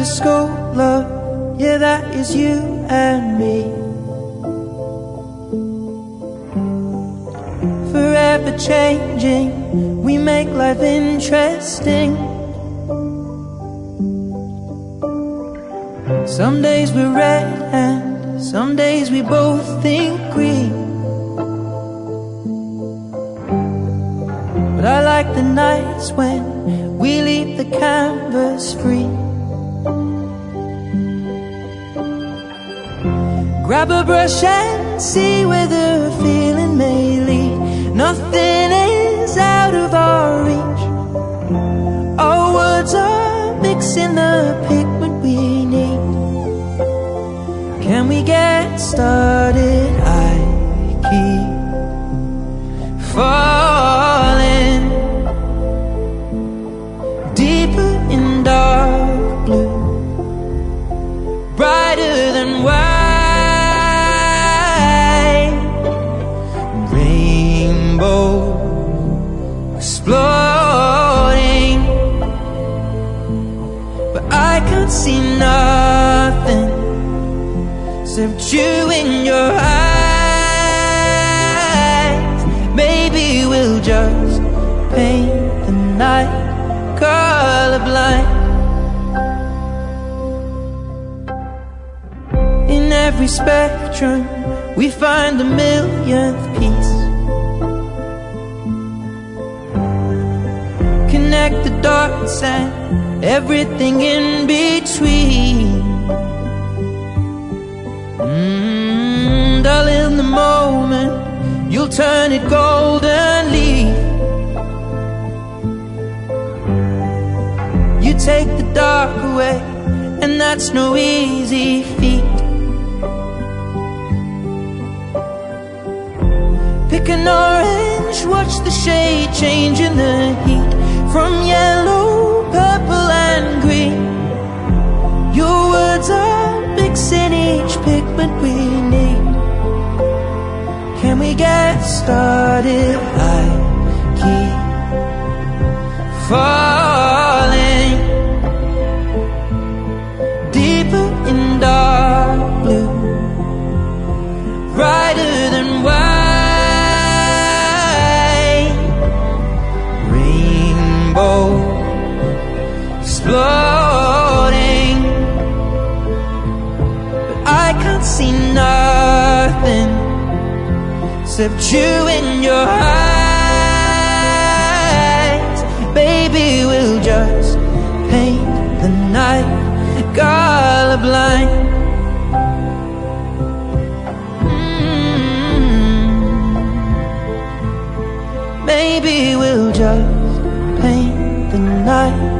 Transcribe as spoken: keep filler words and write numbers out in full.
kaleidoscope, love. Yeah, that is you and me. Forever changing, we make life interesting. Some days we're red and some days we both think green. But I like the nights when we leave the canvas free. Grab a brush and see where the feeling may lead. Nothing is out of our reach. Our words are mixing the pigment we need. Can we get started? I keep falling deeper in dark blue, brighter than white, rainbow exploding, but I can't see nothing except you in your eyes. Maybe we'll just paint the night colorblind. In every spectrum we find the millionth piece. Connect the dots and everything in between. Mm, dull in the moment, you'll turn it golden leaf. You take the dark away, and that's no easy feat. Pick an orange, watch the shade change in the heat, from yellow, purple and green. Your words are mixing each pigment we need. Can we get started? I keep falling deeper in dark blue, brighter than white, rainbow exploding, but I can't see nothing except you in your eyes. Baby, we'll just paint the night colorblind. Mm-hmm. Maybe we'll just paint the night